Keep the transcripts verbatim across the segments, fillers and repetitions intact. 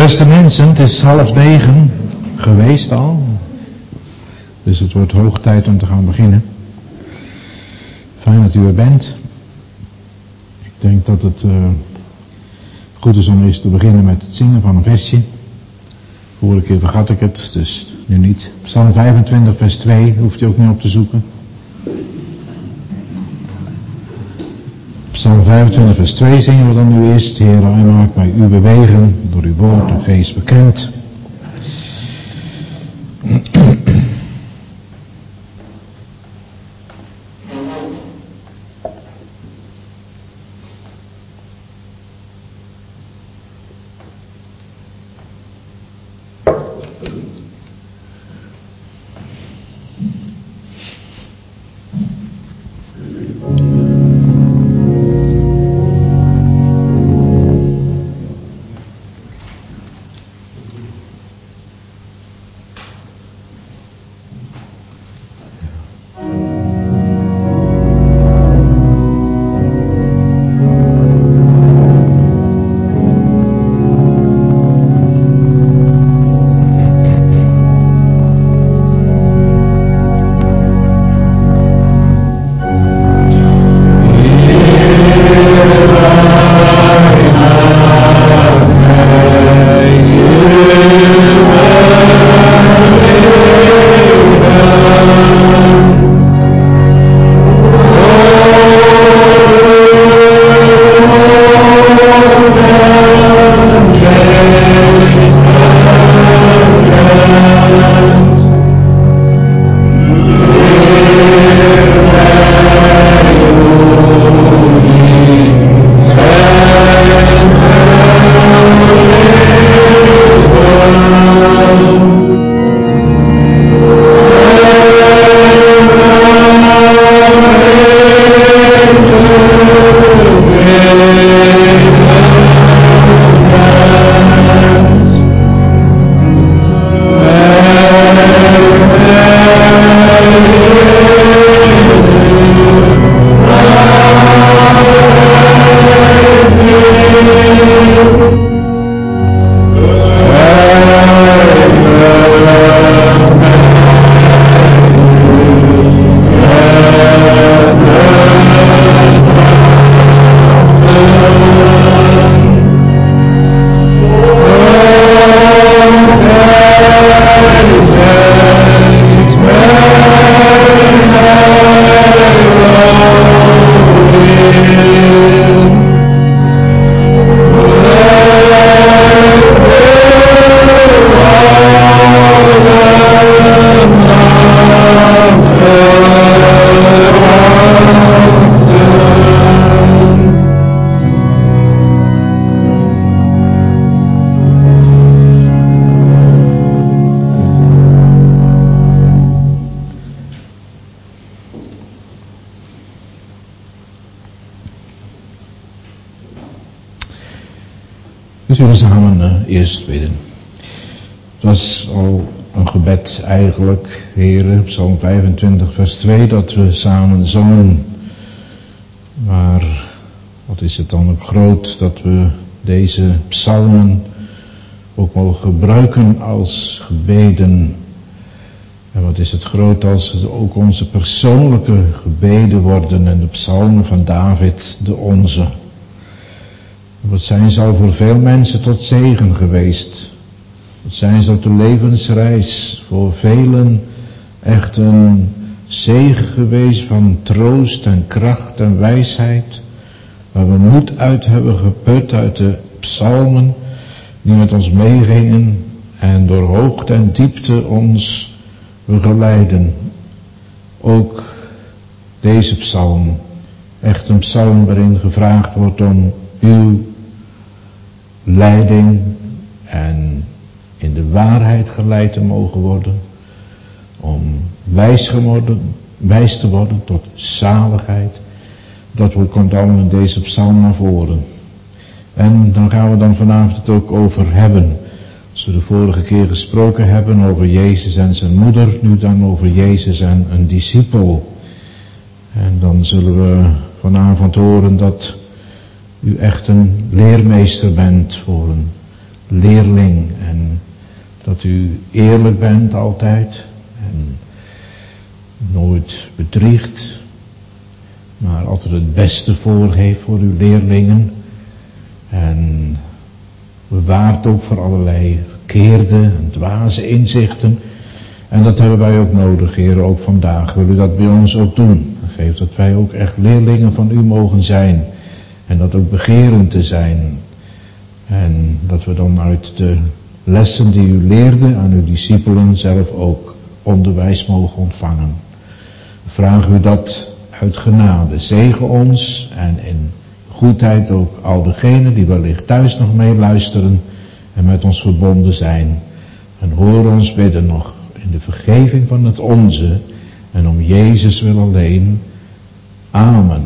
Beste mensen, het is half negen geweest al. Dus het wordt hoog tijd om te gaan beginnen. Fijn dat u er bent. Ik denk dat het uh, goed is om eerst te beginnen met het zingen van een versje. Vorige keer vergat ik het, dus nu niet. Psalm vijfentwintig vers twee, hoeft u ook niet op te zoeken. Psalm vijfentwintig vers twee zingen we dan nu eerst. Heer, hij maakt mij uw bewegen, door uw woord en geest bekend. We zullen samen uh, eerst bidden. Het was al een gebed eigenlijk, Heere, Psalm vijfentwintig vers twee, dat we samen zongen. Maar wat is het dan ook groot dat we deze psalmen ook mogen gebruiken als gebeden. En wat is het groot als het ook onze persoonlijke gebeden worden en de psalmen van David de onze. Wat zijn ze al voor veel mensen tot zegen geweest. Wat zijn ze op de levensreis voor velen echt een zegen geweest van troost en kracht en wijsheid. Waar we moed uit hebben geput uit de psalmen die met ons meegingen en door hoogte en diepte ons begeleiden. Ook deze psalm, echt een psalm waarin gevraagd wordt om uw leiding en in de waarheid geleid te mogen worden, om wijs, geworden, wijs te worden tot zaligheid. Dat komt allemaal in deze psalm naar voren. En dan gaan we dan vanavond het ook over hebben. Als we de vorige keer gesproken hebben over Jezus en zijn moeder, nu dan over Jezus en een discipel. En dan zullen we vanavond horen dat u echt een leermeester bent voor een leerling. En dat u eerlijk bent altijd. En nooit bedriegt. Maar altijd het beste voor heeft voor uw leerlingen. En bewaart ook voor allerlei verkeerde en dwaze inzichten. En dat hebben wij ook nodig, Heer, ook vandaag. Wil u dat bij ons ook doen? Geef dat wij ook echt leerlingen van u mogen zijn. En dat ook begeren te zijn. En dat we dan uit de lessen die u leerde aan uw discipelen zelf ook onderwijs mogen ontvangen. We vragen u dat uit genade. Zegen ons en in goedheid ook al degenen die wellicht thuis nog meeluisteren en met ons verbonden zijn. En hoor ons bidden nog in de vergeving van het onze en om Jezus wil alleen. Amen.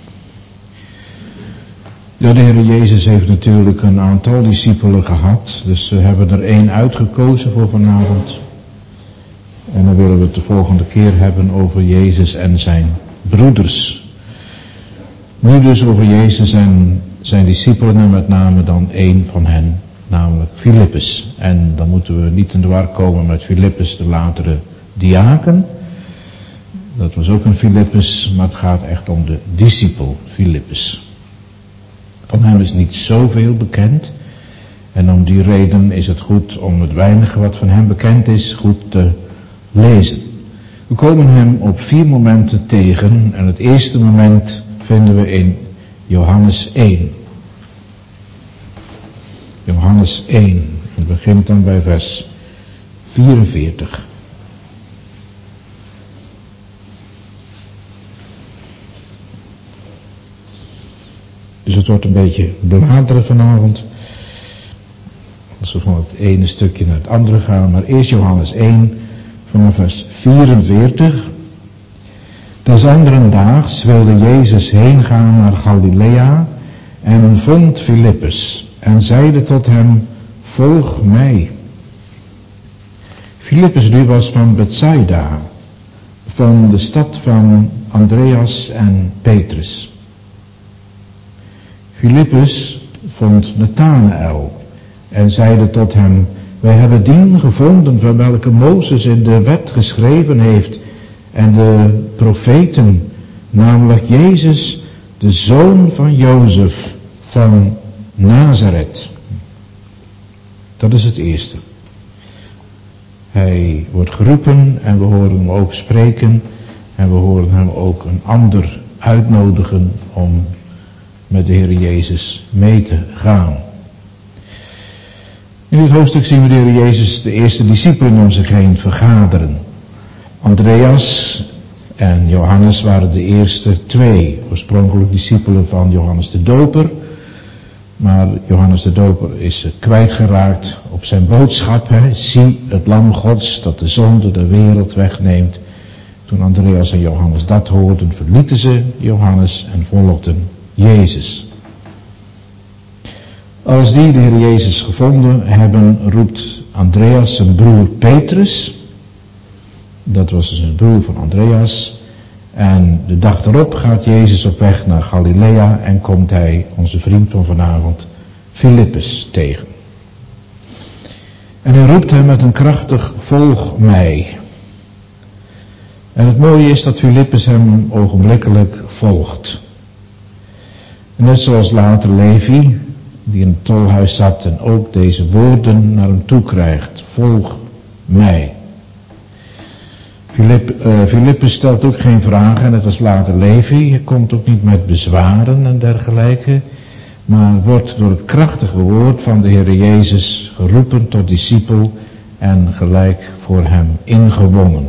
Ja, de Heer Jezus heeft natuurlijk een aantal discipelen gehad, dus we hebben er één uitgekozen voor vanavond. En dan willen we het de volgende keer hebben over Jezus en zijn broeders. Nu dus over Jezus en zijn discipelen en met name dan één van hen, namelijk Filippus. En dan moeten we niet in de war komen met Filippus, de latere diaken. Dat was ook een Filippus, maar het gaat echt om de discipel Filippus. Van hem is niet zoveel bekend. En om die reden is het goed om het weinige wat van hem bekend is goed te lezen. We komen hem op vier momenten tegen en het eerste moment vinden we in Johannes één. Johannes één. Het begint dan bij vers vierenveertig. Dus het wordt een beetje bladeren vanavond. Als we van het ene stukje naar het andere gaan. Maar eerst Johannes één vanaf vers vierenveertig. Des anderen daags wilde Jezus heen gaan naar Galilea en vond Filippus en zeide tot hem, volg mij. Filippus die was van Bethsaida, van de stad van Andreas en Petrus. Filippus vond Nathanael en zeide tot hem, wij hebben dien gevonden van welke Mozes in de wet geschreven heeft en de profeten, namelijk Jezus, de zoon van Jozef van Nazareth. Dat is het eerste. Hij wordt geroepen en we horen hem ook spreken en we horen hem ook een ander uitnodigen om met de Heer Jezus mee te gaan. In dit hoofdstuk zien we de Heer Jezus de eerste discipelen om zich heen vergaderen. Andreas en Johannes waren de eerste twee, oorspronkelijk discipelen van Johannes de Doper. Maar Johannes de Doper is kwijtgeraakt op zijn boodschap. Hè? Zie het lam Gods dat de zonde de wereld wegneemt. Toen Andreas en Johannes dat hoorden, verlieten ze Johannes en volgden Jezus. Als die de Heer Jezus gevonden hebben, roept Andreas zijn broer Petrus. Dat was dus een broer van Andreas. En de dag erop gaat Jezus op weg naar Galilea en komt hij onze vriend van vanavond, Filippus, tegen. En hij roept hem met een krachtig volg mij. En het mooie is dat Filippus hem ogenblikkelijk volgt. Net zoals later Levi, die in het tolhuis zat en ook deze woorden naar hem toe krijgt. Volg mij. Filipp, uh, Filippus stelt ook geen vragen, net als later Levi. Hij komt ook niet met bezwaren en dergelijke. Maar wordt door het krachtige woord van de Heer Jezus geroepen tot discipel en gelijk voor hem ingewonnen.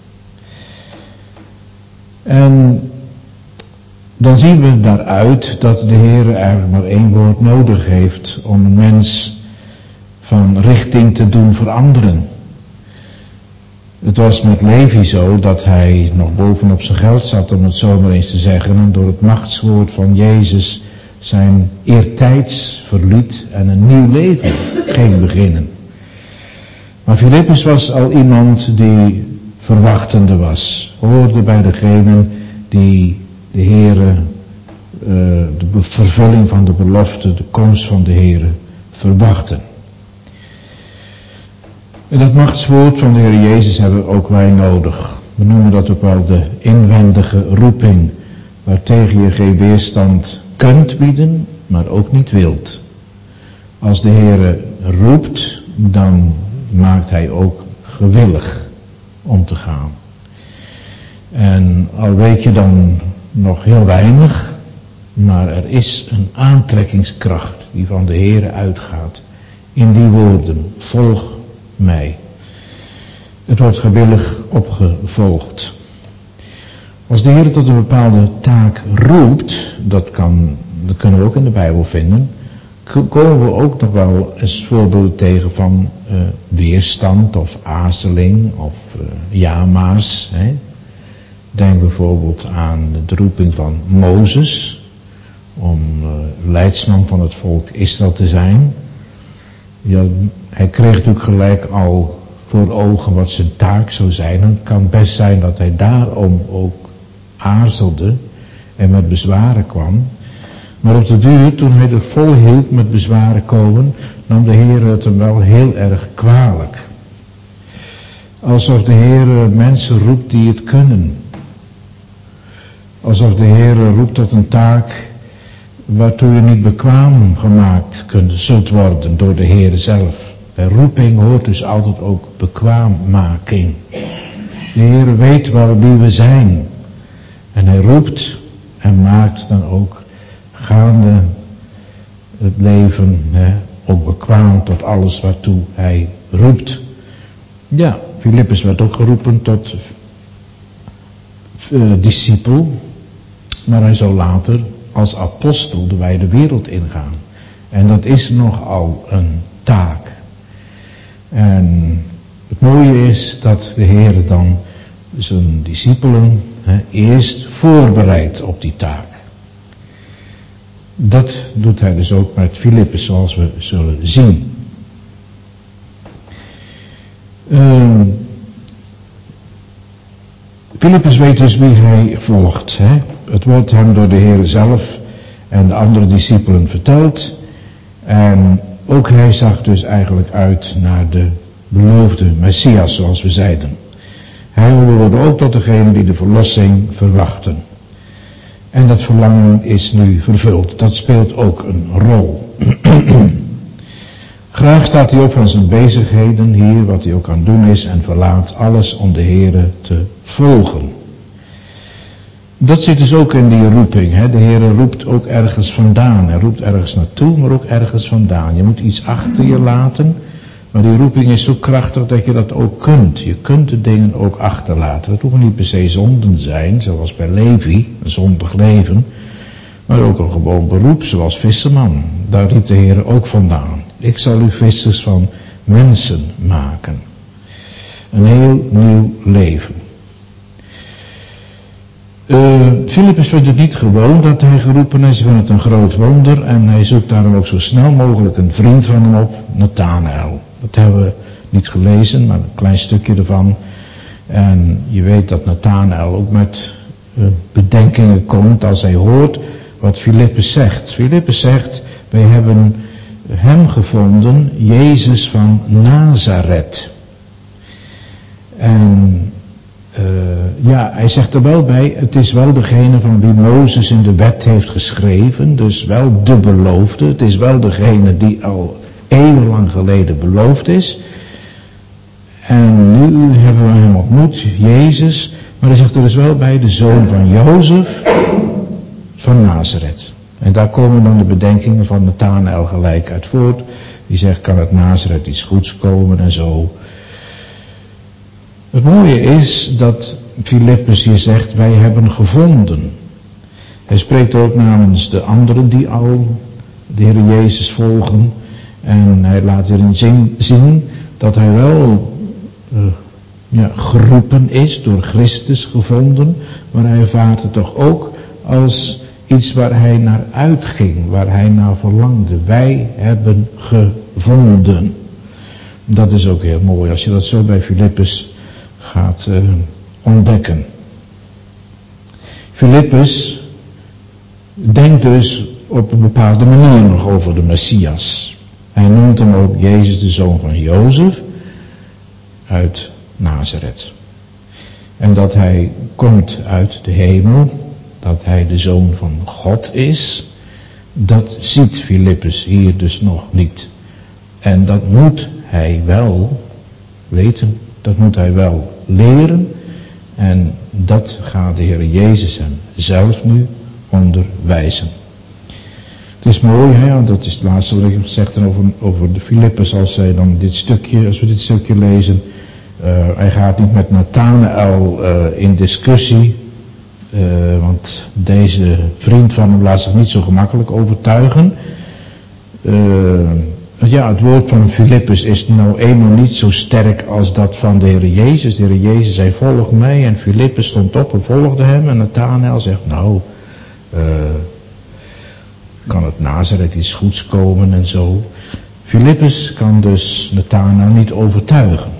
En dan zien we daaruit dat de Heer eigenlijk maar één woord nodig heeft om een mens van richting te doen veranderen. Het was met Levi zo dat hij nog bovenop zijn geld zat, om het zo maar eens te zeggen, en door het machtswoord van Jezus zijn eertijds verliet en een nieuw leven ging beginnen. Maar Filippus was al iemand die verwachtende was, hoorde bij degenen die de Heere, uh, de vervulling van de belofte, de komst van de Heere verwachten. En dat machtswoord van de Heer Jezus hebben ook wij nodig. We noemen dat ook wel de inwendige roeping, waartegen je geen weerstand kunt bieden, maar ook niet wilt. Als de Heer roept, dan maakt Hij ook gewillig om te gaan. En al weet je dan nog heel weinig, maar er is een aantrekkingskracht die van de Heer uitgaat. In die woorden, volg mij. Het wordt gewillig opgevolgd. Als de Heer tot een bepaalde taak roept, dat, kan, dat kunnen we ook in de Bijbel vinden, komen we ook nog wel eens voorbeelden tegen van uh, weerstand of aarzeling of uh, jama's. Hè. Denk bijvoorbeeld aan de roeping van Mozes om uh, leidsman van het volk Israël te zijn. Ja, hij kreeg natuurlijk gelijk al voor ogen wat zijn taak zou zijn. En het kan best zijn dat hij daarom ook aarzelde en met bezwaren kwam. Maar op de duur, toen hij er vol hield met bezwaren komen, nam de Heer het hem wel heel erg kwalijk. Alsof de Heer mensen roept die het kunnen. Alsof de Heer roept tot een taak waartoe je niet bekwaam gemaakt kunt, zult worden door de Heer zelf. Bij roeping hoort dus altijd ook bekwaammaking. De Heer weet wel wie we zijn. En hij roept en maakt dan ook gaande het leven hè, ook bekwaam tot alles waartoe hij roept. Ja, Filippus werd ook geroepen tot uh, discipel, maar hij zou later als apostel de wijde wereld ingaan. En dat is nogal een taak. En het mooie is dat de Heer dan zijn discipelen hè, eerst voorbereidt op die taak. Dat doet hij dus ook met Filippus, zoals we zullen zien. Uh, Filippus weet dus wie hij volgt. Hè? Het wordt hem door de Heer zelf en de andere discipelen verteld. En ook hij zag dus eigenlijk uit naar de beloofde Messias, zoals we zeiden. Hij hoorde ook tot degenen die de verlossing verwachten. En dat verlangen is nu vervuld. Dat speelt ook een rol. Graag staat hij ook van zijn bezigheden hier, wat hij ook aan het doen is, en verlaat alles om de Heere te volgen. Dat zit dus ook in die roeping. Hè? De Heere roept ook ergens vandaan. Hij roept ergens naartoe, maar ook ergens vandaan. Je moet iets achter je laten, maar die roeping is zo krachtig dat je dat ook kunt. Je kunt de dingen ook achterlaten. Dat hoeven niet per se zonden zijn, zoals bij Levi, een zondig leven, maar ook een gewoon beroep, zoals visserman. Daar riep de Heere ook vandaan. Ik zal u vissers van mensen maken. Een heel nieuw leven. Uh, Filippus vindt het niet gewoon dat hij geroepen is. Hij vindt het een groot wonder. En hij zoekt daarom ook zo snel mogelijk een vriend van hem op, Nathanael. Dat hebben we niet gelezen, maar een klein stukje ervan. En je weet dat Nathanael ook met uh, bedenkingen komt als hij hoort wat Filippus zegt. Filippus zegt, wij hebben hem gevonden, Jezus van Nazareth. En uh, ja, hij zegt er wel bij, het is wel degene van wie Mozes in de wet heeft geschreven, dus wel de beloofde. Het is wel degene die al eeuwenlang geleden beloofd is. En nu hebben we hem ontmoet, Jezus, maar hij zegt er dus wel bij, de zoon van Jozef van Nazareth. En daar komen dan de bedenkingen van Nathanael gelijk uit voort. Die zegt, kan uit Nazareth iets goeds komen en zo. Het mooie is dat Filippus hier zegt, wij hebben gevonden. Hij spreekt ook namens de anderen die al de Heer Jezus volgen. En hij laat erin zien dat hij wel uh, ja, geroepen is, door Christus gevonden. Maar hij ervaart het toch ook als iets waar hij naar uitging, waar hij naar verlangde. Wij hebben gevonden. Dat is ook heel mooi als je dat zo bij Filippus gaat uh, ontdekken. Filippus denkt dus op een bepaalde manier nog over de Messias. Hij noemt hem ook Jezus, de zoon van Jozef. uit Nazareth. En dat hij komt uit de hemel, dat hij de Zoon van God is, dat ziet Filippus hier dus nog niet. En dat moet hij wel weten, dat moet hij wel leren. En dat gaat de Heer Jezus hem zelf nu onderwijzen. Het is mooi, hè, dat is het laatste wat ik gezegd heb over, over de Filippus, als hij dan dit stukje, als we dit stukje lezen. Uh, hij gaat niet met Nathanael uh, in discussie, uh, want deze vriend van hem laat zich niet zo gemakkelijk overtuigen. Uh, ja, het woord van Filippus is nou eenmaal niet zo sterk als dat van de Heer Jezus. De Heer Jezus zei, volg mij, en Filippus stond op en volgde hem. En Nathanael zegt, nou, uh, kan het Nazareth iets goeds komen en zo. Filippus kan dus Nathanael niet overtuigen.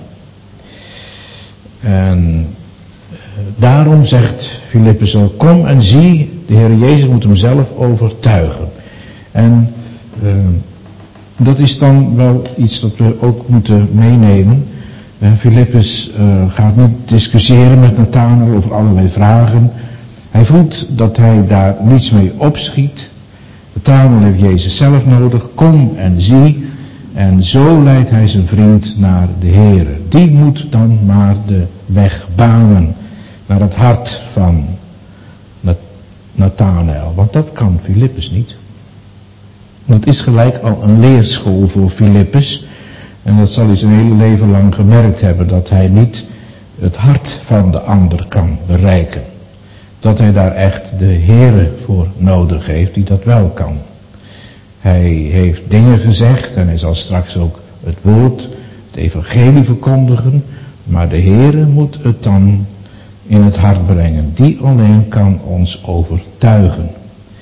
En uh, daarom zegt Filippus al, kom en zie, de Heer Jezus moet hem zelf overtuigen. En uh, dat is dan wel iets dat we ook moeten meenemen. Uh, Filippus uh, gaat niet discussiëren met Nathanael over allerlei vragen. Hij voelt dat hij daar niets mee opschiet. Nathanael heeft Jezus zelf nodig, kom en zie. En zo leidt hij zijn vriend naar de Heere. Die moet dan maar de weg banen naar het hart van Nathanael. Want dat kan Filippus niet. Dat is gelijk al een leerschool voor Filippus. En dat zal hij zijn hele leven lang gemerkt hebben. Dat hij niet het hart van de ander kan bereiken. Dat hij daar echt de Heere voor nodig heeft die dat wel kan. Hij heeft dingen gezegd en hij zal straks ook het woord, het evangelie verkondigen. Maar de Heere moet het dan in het hart brengen. Die alleen kan ons overtuigen.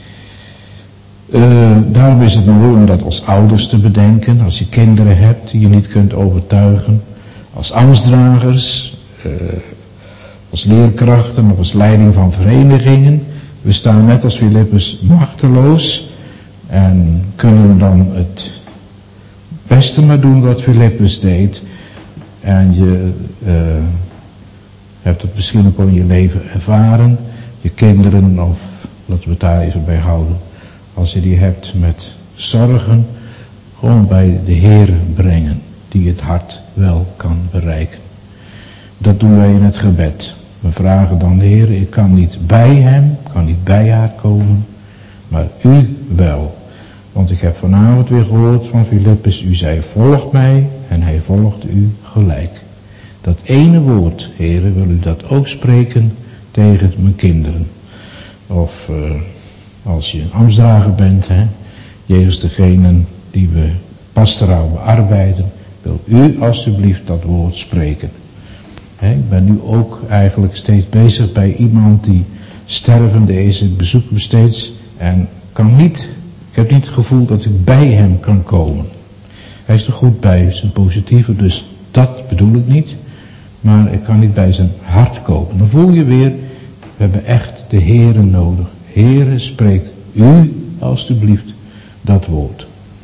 Uh, daarom is het mooi om dat als ouders te bedenken. Als je kinderen hebt die je niet kunt overtuigen. Als ambtsdragers. Uh, als leerkrachten of als leiding van verenigingen. We staan net als Filippus machteloos. En kunnen dan het beste maar doen wat Filippus deed. En je uh, hebt het misschien ook al in je leven ervaren. Je kinderen, of laten we het daar even bij houden. Als je die hebt met zorgen, gewoon bij de Heer brengen, die het hart wel kan bereiken. Dat doen wij in het gebed. We vragen dan de Heer, ik kan niet bij hem, kan niet bij haar komen, maar u wel. Want ik heb vanavond weer gehoord van Filippus, u zei volg mij en hij volgt u gelijk. Dat ene woord, Heer, wil u dat ook spreken tegen mijn kinderen. Of uh, als je een ambtsdrager bent, hè, jegens degenen die we pastoraal bearbeiden, wil u alstublieft dat woord spreken. Hè, ik ben nu ook eigenlijk steeds bezig bij iemand die stervende is. Ik bezoek hem steeds en kan niet, ik heb niet het gevoel dat ik bij hem kan komen. Hij is er goed bij, zijn positieve, dus dat bedoel ik niet. Maar ik kan niet bij zijn hart komen. Dan voel je weer, we hebben echt de Heere nodig. Heere, spreekt u alstublieft dat woord.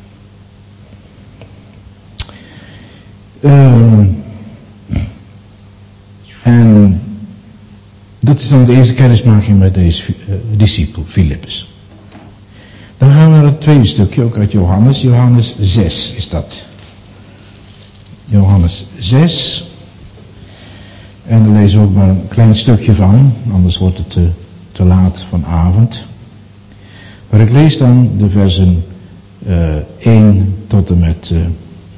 Uh, en dat is dan de eerste kennismaking met deze uh, discipel, Filippus. Dan gaan we naar het tweede stukje, ook uit Johannes. Johannes zes is dat. Johannes zes. En daar lezen we ook maar een klein stukje van, anders wordt het te, te laat vanavond. Maar ik lees dan de versen uh, één tot en met, uh,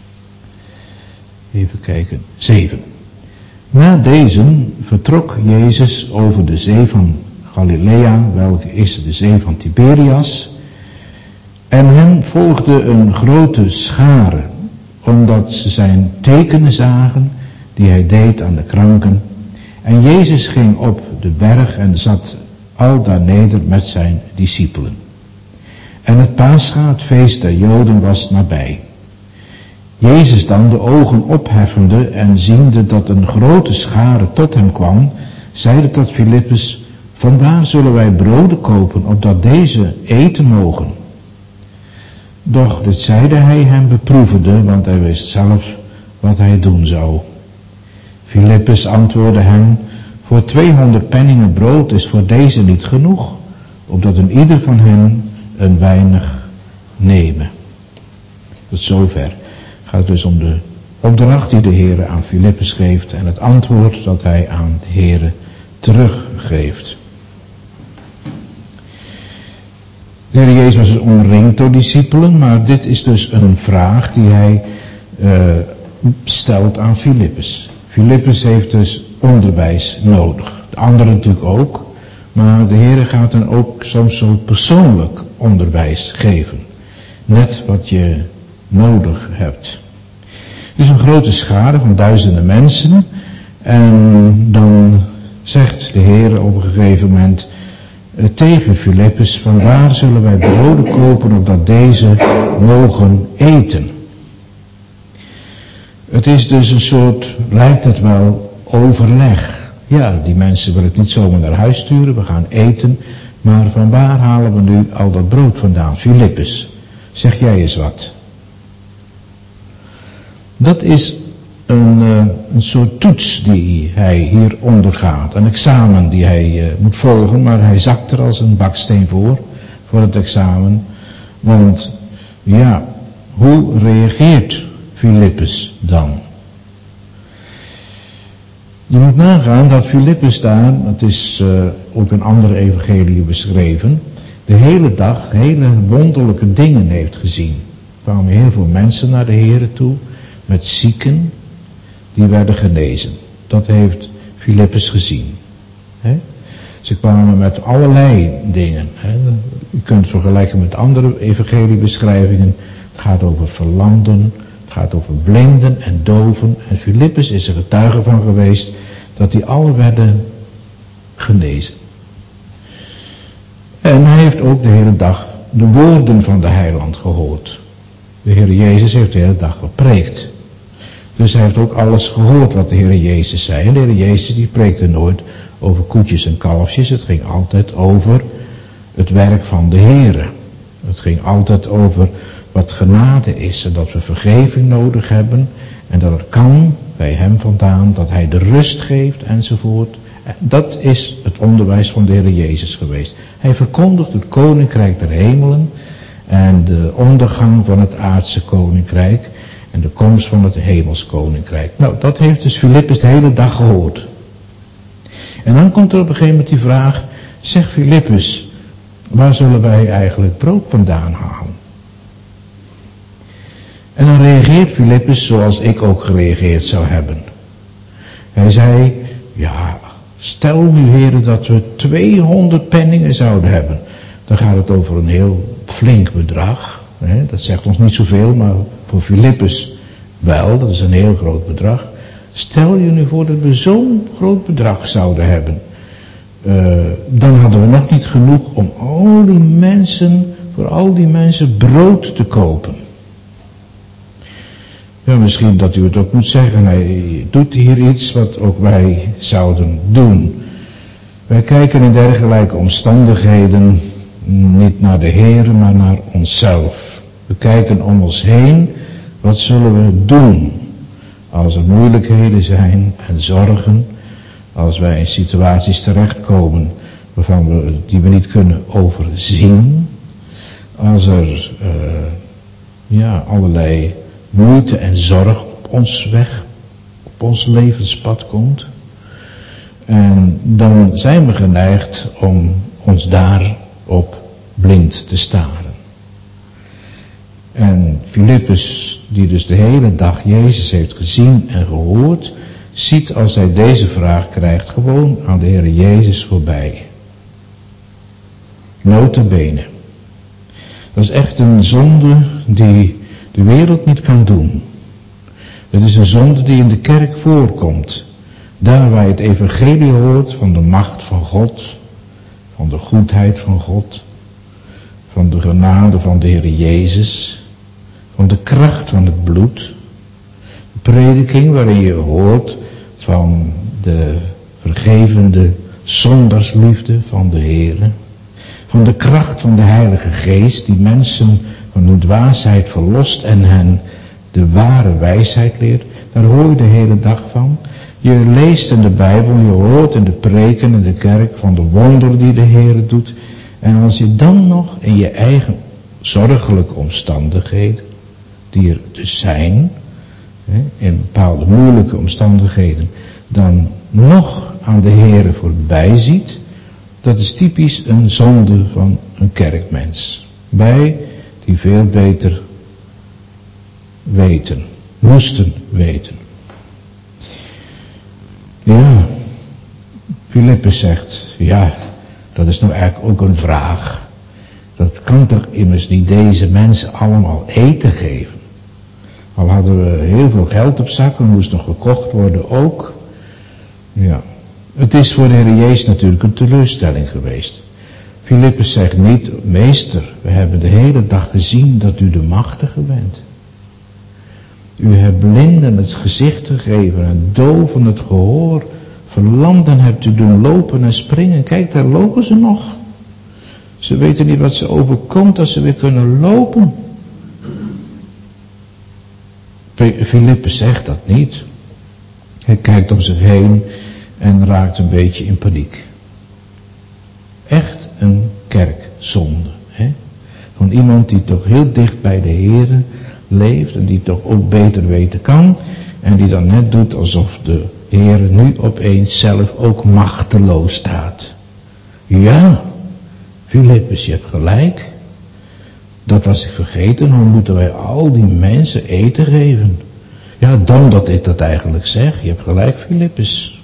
even kijken, zeven. Na deze vertrok Jezus over de zee van Galilea, welke is de zee van Tiberias. En hem volgde een grote schare, omdat ze zijn tekenen zagen die hij deed aan de kranken. En Jezus ging op de berg en zat aldaar neder met zijn discipelen. En het Pascha, het feest der Joden, was nabij. Jezus dan, de ogen opheffende en ziende dat een grote schare tot hem kwam, zeide tot Filippus, vanwaar zullen wij broden kopen, opdat deze eten mogen? Doch dit zeide hij hem beproevende, want hij wist zelf wat hij doen zou. Filippus antwoordde hem, voor tweehonderd penningen brood is voor deze niet genoeg, opdat een ieder van hen een weinig nemen. Tot zover gaat het dus om de opdracht die de Heer aan Filippus geeft en het antwoord dat hij aan de Heer teruggeeft. De Heer Jezus was omringd door discipelen, maar dit is dus een vraag die hij uh, stelt aan Filippus. Filippus heeft dus onderwijs nodig. De anderen natuurlijk ook, maar de Heer gaat dan ook soms zo persoonlijk onderwijs geven. Net wat je nodig hebt. Het is een grote schare van duizenden mensen en dan zegt de Heer op een gegeven moment tegen Filippus, van waar zullen wij broden kopen opdat deze mogen eten? Het is dus een soort, lijkt het wel, overleg. Ja, die mensen willen het niet zomaar naar huis sturen, we gaan eten, maar van waar halen we nu al dat brood vandaan? Filippus, zeg jij eens wat. Dat is een, uh, een soort toets die hij hier ondergaat. Een examen die hij uh, moet volgen, maar hij zakt er als een baksteen voor, voor het examen. Want, ja, hoe reageert Filippus dan? Je moet nagaan dat Filippus daar, dat is uh, ook in andere evangelieën beschreven, de hele dag hele wonderlijke dingen heeft gezien. Er kwamen heel veel mensen naar de Heere toe, met zieken, die werden genezen. Dat heeft Filippus gezien. He? Ze kwamen met allerlei dingen. He? U kunt het vergelijken met andere evangeliebeschrijvingen. Het gaat over verlamden, het gaat over blinden en doven. En Filippus is er getuige van geweest dat die alle werden genezen. En hij heeft ook de hele dag de woorden van de heiland gehoord. De Heer Jezus heeft de hele dag gepreekt. Dus hij heeft ook alles gehoord wat de Heer Jezus zei. En de Heer Jezus die preekte nooit over koetjes en kalfjes. Het ging altijd over het werk van de Heer. Het ging altijd over wat genade is. En dat we vergeving nodig hebben. En dat het kan bij hem vandaan. Dat hij de rust geeft enzovoort. Dat is het onderwijs van de Heer Jezus geweest. Hij verkondigt het koninkrijk der hemelen. En de ondergang van het aardse koninkrijk. En de komst van het hemels koninkrijk. Nou, dat heeft dus Filippus de hele dag gehoord. En dan komt er op een gegeven moment die vraag. Zeg Filippus, waar zullen wij eigenlijk brood vandaan halen? En dan reageert Filippus zoals ik ook gereageerd zou hebben. Hij zei, ja, stel nu heren dat we tweehonderd penningen zouden hebben. Dan gaat het over een heel flink bedrag. Hè? Dat zegt ons niet zoveel, maar voor Filippus wel, dat is een heel groot bedrag. Stel je nu voor dat we zo'n groot bedrag zouden hebben. Uh, dan hadden we nog niet genoeg om al die mensen, voor al die mensen brood te kopen. Ja, misschien dat u het ook moet zeggen, hij doet hier iets wat ook wij zouden doen. Wij kijken in dergelijke omstandigheden niet naar de Heer, maar naar onszelf. We kijken om ons heen, wat zullen we doen als er moeilijkheden zijn en zorgen, als wij in situaties terechtkomen waarvan we, die we niet kunnen overzien, als er uh, ja, allerlei moeite en zorg op ons weg, op ons levenspad komt. En dan zijn we geneigd om ons daarop blind te staren. En Filippus, die dus de hele dag Jezus heeft gezien en gehoord, ziet als hij deze vraag krijgt gewoon aan de Heer Jezus voorbij. Nota bene. Dat is echt een zonde die de wereld niet kan doen. Het is een zonde die in de kerk voorkomt. Daar waar je het evangelie hoort van de macht van God, van de goedheid van God, van de genade van de Heer Jezus, van de kracht van het bloed. De prediking waarin je hoort van de vergevende zondagsliefde van de Heer. Van de kracht van de Heilige Geest die mensen van hun dwaasheid verlost en hen de ware wijsheid leert. Daar hoor je de hele dag van. Je leest in de Bijbel, je hoort in de preken in de kerk van de wonder die de Heer doet. En als je dan nog in je eigen zorgelijke omstandigheden, die er dus zijn, in bepaalde moeilijke omstandigheden, dan nog aan de Heer voorbij ziet, dat is typisch een zonde van een kerkmens. Wij die veel beter weten, moesten weten. Ja, Filippus zegt, ja, dat is nou eigenlijk ook een vraag. Dat kan toch immers niet deze mensen allemaal eten geven. Al hadden we heel veel geld op zak, en moest nog gekocht worden ook. Ja, het is voor de Heer Jezus natuurlijk een teleurstelling geweest. Filippus zegt niet, meester, we hebben de hele dag gezien dat u de machtige bent. U hebt blinden het gezicht gegeven en doven het gehoor. Verlamden hebt u doen lopen en springen. Kijk, daar lopen ze nog. Ze weten niet wat ze overkomt als ze weer kunnen lopen. Filippus zegt dat niet. Hij kijkt om zich heen en raakt een beetje in paniek. Echt een kerkzonde. Hè? Van iemand die toch heel dicht bij de Heer leeft en die toch ook beter weten kan. En die dan net doet alsof de Heer nu opeens zelf ook machteloos staat. Ja, Filippus, je hebt gelijk. Dat was ik vergeten, hoe moeten wij al die mensen eten geven? Ja, dan dat ik dat eigenlijk zeg. Je hebt gelijk, Filippus.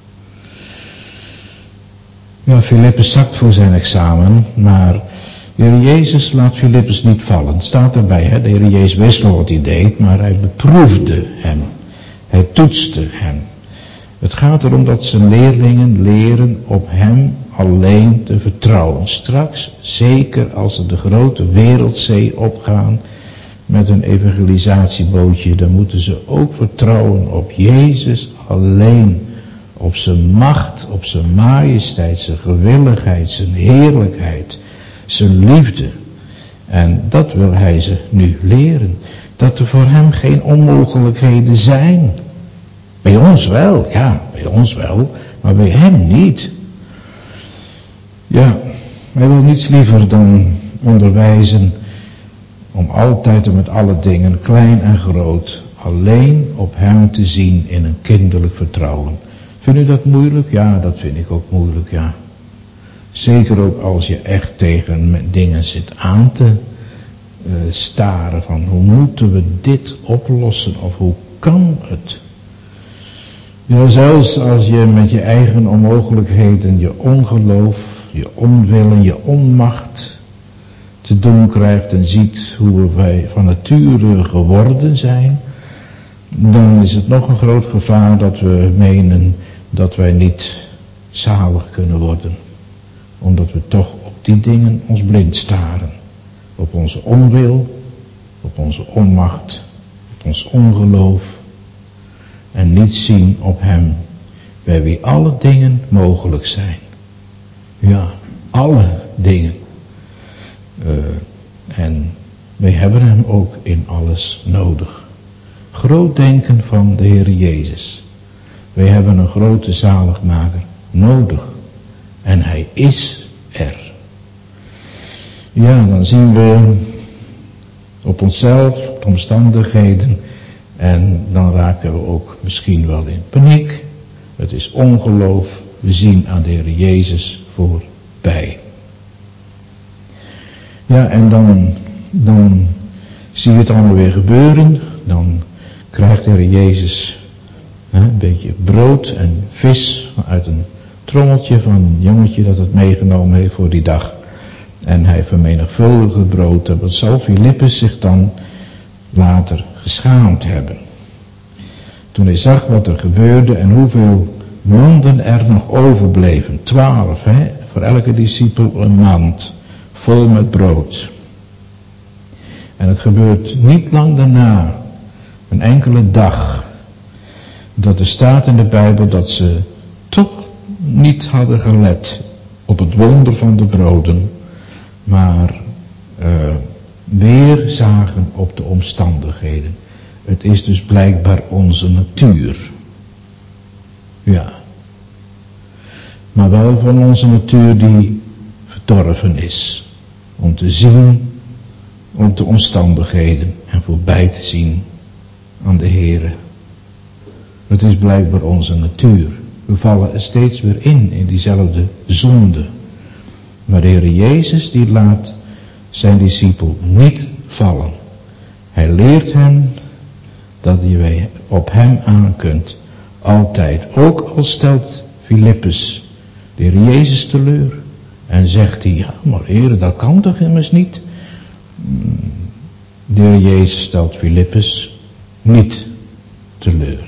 Ja, Filippus zakt voor zijn examen, maar de Heer Jezus laat Filippus niet vallen. Het staat erbij, hè? De Heer Jezus wist wel wat hij deed, maar hij beproefde hem. Hij toetste hem. Het gaat erom dat zijn leerlingen leren op hem alleen te vertrouwen. Straks, zeker als ze de grote wereldzee opgaan met een evangelisatiebootje, dan moeten ze ook vertrouwen op Jezus alleen. Op zijn macht, op zijn majesteit, zijn gewilligheid, zijn heerlijkheid, zijn liefde. En dat wil hij ze nu leren. Dat er voor hem geen onmogelijkheden zijn. Bij ons wel, ja, bij ons wel, maar bij hem niet. Ja, hij wil niets liever dan onderwijzen om altijd en met alle dingen, klein en groot, alleen op hem te zien in een kinderlijk vertrouwen. Vindt u dat moeilijk? Ja, dat vind ik ook moeilijk, ja. Zeker ook als je echt tegen dingen zit aan te uh, staren van hoe moeten we dit oplossen of hoe kan het? Ja, zelfs als je met je eigen onmogelijkheden, je ongeloof, je onwillen, je onmacht te doen krijgt en ziet hoe wij van nature geworden zijn, dan is het nog een groot gevaar dat we menen dat wij niet zalig kunnen worden. Omdat we toch op die dingen ons blind staren. Op onze onwil, op onze onmacht, op ons ongeloof. En niet zien op hem, bij wie alle dingen mogelijk zijn. Ja, alle dingen. Uh, en wij hebben hem ook in alles nodig. Groot denken van de Heer Jezus. Wij hebben een grote zaligmaker nodig. En hij is er. Ja, dan zien we op onszelf, op de omstandigheden. En dan raken we ook misschien wel in paniek. Het is ongeloof. We zien aan de Heer Jezus voorbij. Ja, en dan, dan zie je het allemaal weer gebeuren. Dan krijgt de Heer Jezus hè, een beetje brood en vis uit een trommeltje van een jongetje dat het meegenomen heeft voor die dag. En hij vermenigvuldigt het brood. En wat zal Filippus zich dan later geschaamd hebben. Toen hij zag wat er gebeurde en hoeveel manden er nog overbleven. Twaalf, hè? Voor elke discipel een mand. Vol met brood. En het gebeurt niet lang daarna. Een enkele dag. Dat er staat in de Bijbel dat ze toch niet hadden gelet op het wonder van de broden. Maar uh, weer zagen op de omstandigheden. Het is dus blijkbaar onze natuur. Ja. Maar wel van onze natuur die verdorven is. Om te zien op de omstandigheden en voorbij te zien aan de Heere. Het is blijkbaar onze natuur. We vallen er steeds weer in, in diezelfde zonde. Maar de Heer Jezus die laat zijn discipel niet vallen. Hij leert hem dat je op hem aan kunt. Altijd. Ook al stelt Filippus de Heer Jezus teleur. En zegt hij, ja maar Heer, dat kan toch immers niet? De Heer Jezus stelt Filippus niet teleur.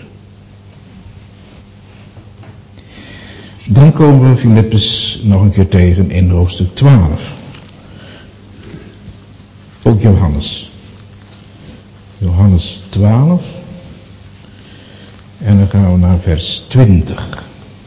Dan komen we Filippus nog een keer tegen in hoofdstuk twaalf. Ook Johannes. Johannes twaalf. En dan gaan we naar vers twintig.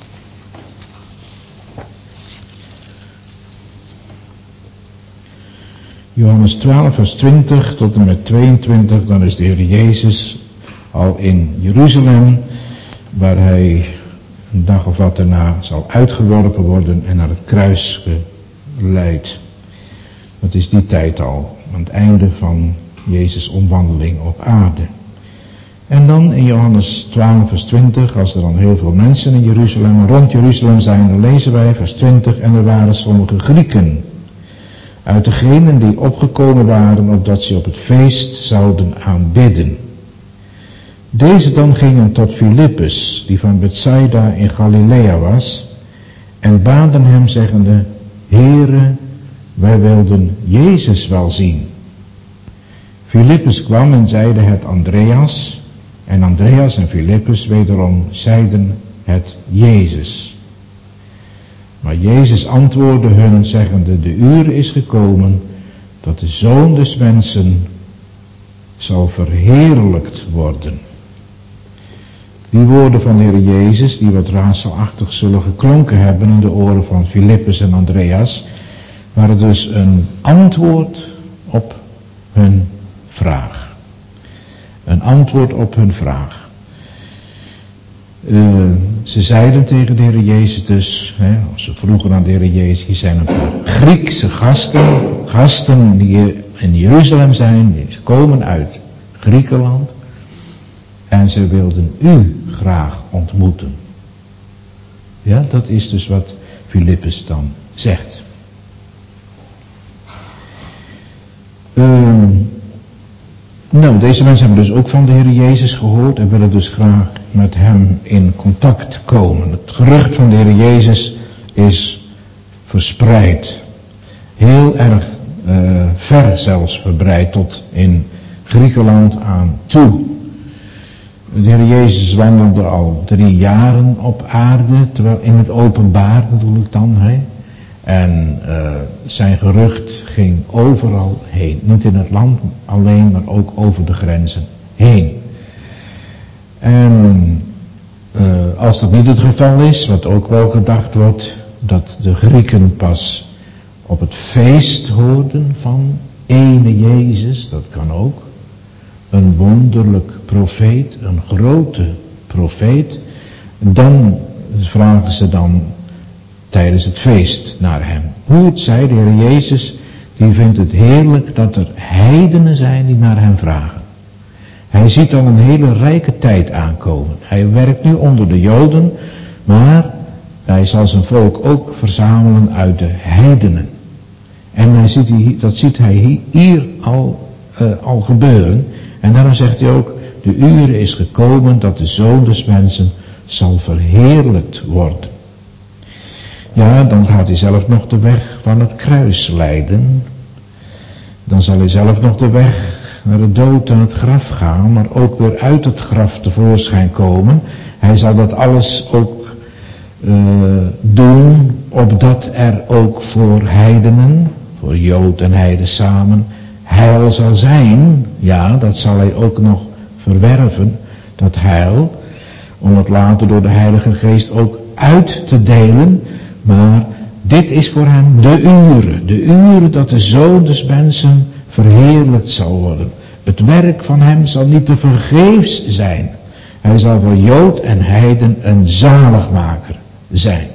Johannes twaalf vers twintig tot en met tweeëntwintig. Dan is de Heer Jezus al in Jeruzalem, waar hij een dag of wat daarna zal uitgeworpen worden en naar het kruis geleid. Dat is die tijd al, aan het einde van Jezus' omwandeling op aarde. En dan in Johannes twaalf vers twintig, als er dan heel veel mensen in Jeruzalem, rond Jeruzalem zijn, dan lezen wij vers twintig, en er waren sommige Grieken uit degenen die opgekomen waren, opdat ze op het feest zouden aanbidden. Deze dan gingen tot Filippus, die van Bethsaida in Galilea was, en baden hem zeggende, Heere, wij wilden Jezus wel zien. Filippus kwam en zeide het Andreas, en Andreas en Filippus wederom zeiden het Jezus. Maar Jezus antwoordde hun zeggende, de uur is gekomen dat de Zoon des mensen zal verheerlijkt worden. Die woorden van de Heer Jezus, die wat raadselachtig zullen geklonken hebben in de oren van Filippus en Andreas, waren dus een antwoord op hun vraag. Een antwoord op hun vraag. Uh, ze zeiden tegen de Heer Jezus dus, hè, ze vroegen aan de Heer Jezus, hier zijn een paar Griekse gasten, gasten die in Jeruzalem zijn, die komen uit Griekenland. En ze wilden u graag ontmoeten. Ja, dat is dus wat Filippus dan zegt. Uh, nou, deze mensen hebben dus ook van de Heer Jezus gehoord en willen dus graag met hem in contact komen. Het gerucht van de Heer Jezus is verspreid. Heel erg uh, ver zelfs verbreid tot in Griekenland aan toe. De Heer Jezus wandelde al drie jaren op aarde, terwijl in het openbaar bedoel ik dan. Hè? En uh, zijn gerucht ging overal heen. Niet in het land alleen, maar ook over de grenzen heen. En uh, als dat niet het geval is, wat ook wel gedacht wordt, dat de Grieken pas op het feest hoorden van ene Jezus, dat kan ook. Een wonderlijk profeet, een grote profeet. Dan vragen ze dan tijdens het feest naar hem. Hoe het zij, de Heer Jezus, die vindt het heerlijk dat er heidenen zijn die naar hem vragen. Hij ziet al een hele rijke tijd aankomen. Hij werkt nu onder de Joden, maar hij zal zijn volk ook verzamelen uit de heidenen. En hij ziet, dat ziet hij hier al, uh, al gebeuren. En daarom zegt hij ook, de uur is gekomen dat de Zoon des mensen zal verheerlijkt worden. Ja, dan gaat hij zelf nog de weg van het kruis leiden. Dan zal hij zelf nog de weg naar de dood en het graf gaan, maar ook weer uit het graf tevoorschijn komen. Hij zal dat alles ook uh, doen, opdat er ook voor heidenen, voor Jood en heiden samen, heil zal zijn. Ja, dat zal hij ook nog verwerven, dat heil, om het later door de Heilige Geest ook uit te delen. Maar dit is voor hem de uren, de uren dat de Zoon des mensen verheerlijkt zal worden. Het werk van hem zal niet te vergeefs zijn. Hij zal voor Jood en heiden een zaligmaker zijn.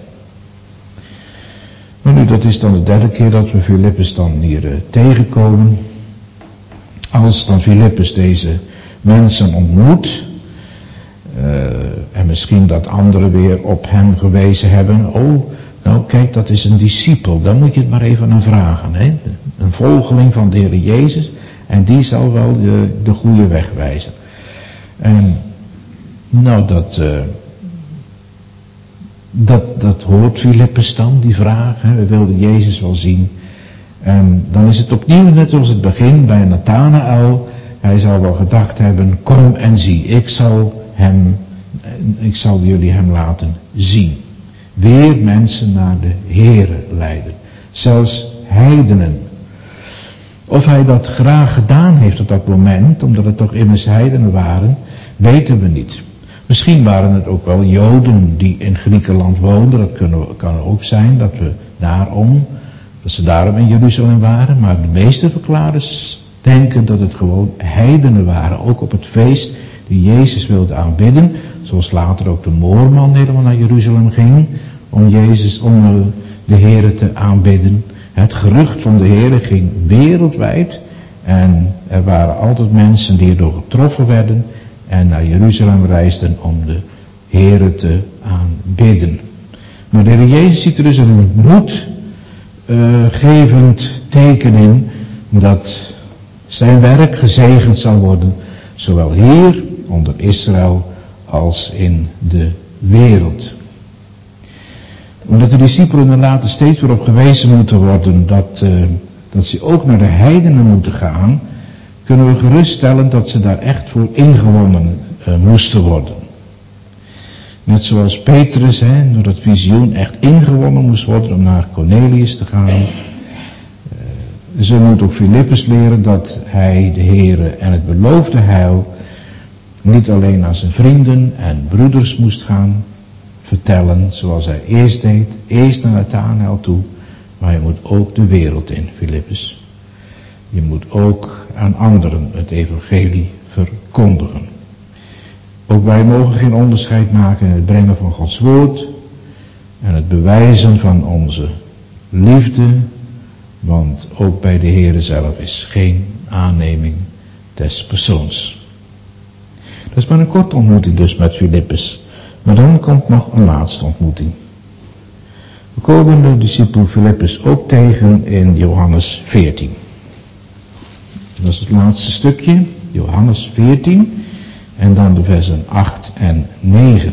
Maar nu, dat is dan de derde keer dat we Filippus dan hier uh, tegenkomen. Als dan Filippus deze mensen ontmoet, uh, en misschien dat anderen weer op hem gewezen hebben. Oh, nou kijk, dat is een discipel, dan moet je het maar even aan vragen. Hè? Een volgeling van de Heer Jezus, en die zal wel de, de goede weg wijzen. En nou, dat, uh, dat, dat hoort Filippus dan, die vraag. Hè? We wilden Jezus wel zien. En dan is het opnieuw net zoals het begin bij Nathanael. Hij zal wel gedacht hebben, kom en zie, ik zal hem, ik zal jullie hem laten zien. Weer mensen naar de Here leiden. Zelfs heidenen. Of hij dat graag gedaan heeft op dat moment, omdat het toch immers heidenen waren, weten we niet. Misschien waren het ook wel Joden die in Griekenland woonden. Dat kunnen, kan ook zijn dat we daarom, dat ze daarom in Jeruzalem waren. Maar de meeste verklaarders denken dat het gewoon heidenen waren. Ook op het feest die Jezus wilde aanbidden. Zoals later ook de Moorman helemaal naar Jeruzalem ging. Om Jezus, om de Here te aanbidden. Het gerucht van de Here ging wereldwijd. En er waren altijd mensen die erdoor getroffen werden. En naar Jeruzalem reisden om de Here te aanbidden. Maar de Heer Jezus ziet er dus een moedgevend uh, teken in. Dat zijn werk gezegend zal worden. Zowel hier onder Israël als in de wereld. Omdat de discipelen er later steeds weer op gewezen moeten worden dat, uh, dat ze ook naar de heidenen moeten gaan, kunnen we geruststellen dat ze daar echt voor ingewonnen uh, moesten worden. Net zoals Petrus, hè, door dat visioen echt ingewonnen moest worden om naar Cornelius te gaan. Uh, zo moet ook Filippus leren dat hij de Here en het beloofde heil niet alleen aan zijn vrienden en broeders moest gaan vertellen, zoals hij eerst deed, eerst naar Nathanael toe, maar je moet ook de wereld in, Filippus. Je moet ook aan anderen het evangelie verkondigen. Ook wij mogen geen onderscheid maken in het brengen van Gods woord en het bewijzen van onze liefde, want ook bij de Heere zelf is geen aanneming des persoons. Dat is maar een korte ontmoeting dus met Filippus. Maar dan komt nog een laatste ontmoeting. We komen de discipel Filippus ook tegen in Johannes veertien. Dat is het laatste stukje, Johannes veertien. En dan de versen acht en negen.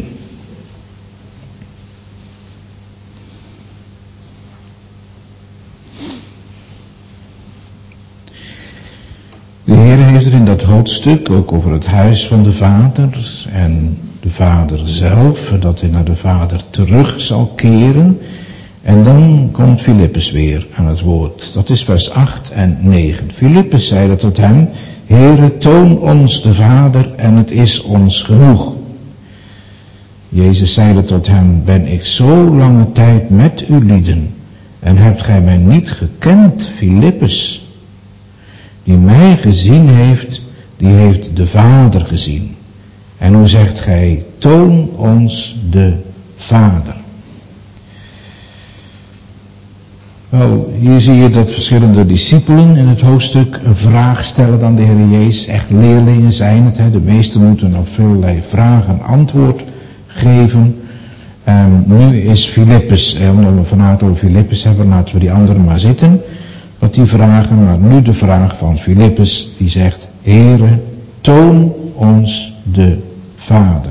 De Heer heeft er in dat hoofdstuk ook over het huis van de Vader en de Vader zelf, dat hij naar de Vader terug zal keren. En dan komt Filippus weer aan het woord. Dat is vers acht en negen. Filippus zeide tot hem, Heere, toon ons de Vader en het is ons genoeg. Jezus zeide tot hem, ben ik zo lange tijd met u lieden en hebt gij mij niet gekend, Filippus? Die mij gezien heeft, die heeft de Vader gezien. En hoe zegt gij, toon ons de Vader. Wel, hier zie je dat verschillende discipelen in het hoofdstuk een vraag stellen aan de Heer Jezus. Echt leerlingen zijn het. Hè? De meesten moeten op allerlei vragen antwoord geven. En nu is Filippus, eh, omdat we vanuit over Filippus hebben, laten we die anderen maar zitten. Wat die vragen, maar nu de vraag van Filippus, die zegt, Heere, toon ons de Vader.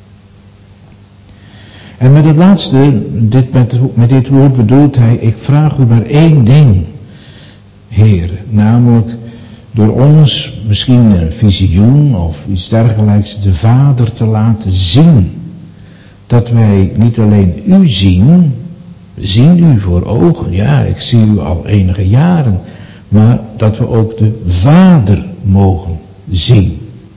En met het laatste, dit met, met dit woord bedoelt hij, ik vraag u maar één ding, Heer. Namelijk, door ons misschien een visioen of iets dergelijks de Vader te laten zien. Dat wij niet alleen u zien, we zien u voor ogen, ja, ik zie u al enige jaren. Maar dat we ook de Vader mogen zien.